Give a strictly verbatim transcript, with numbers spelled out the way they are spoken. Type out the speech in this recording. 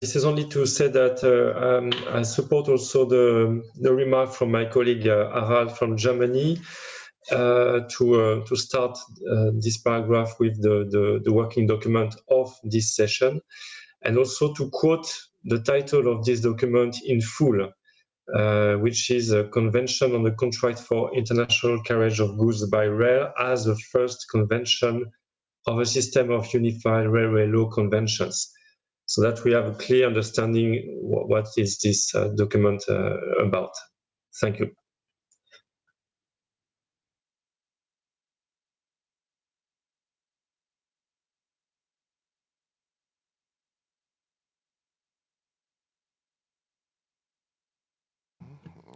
this is only to say that uh, um, I support also the, the remark from my colleague uh, Harald from Germany uh, to uh, to start uh, this paragraph with the, the, the working document of this session, and also to quote the title of this document in full, uh, which is a Convention on the Contract for International Carriage of Goods by Rail as the first convention of a system of unified railway law conventions, so that we have a clear understanding what, what is this uh, document uh, about. Thank you.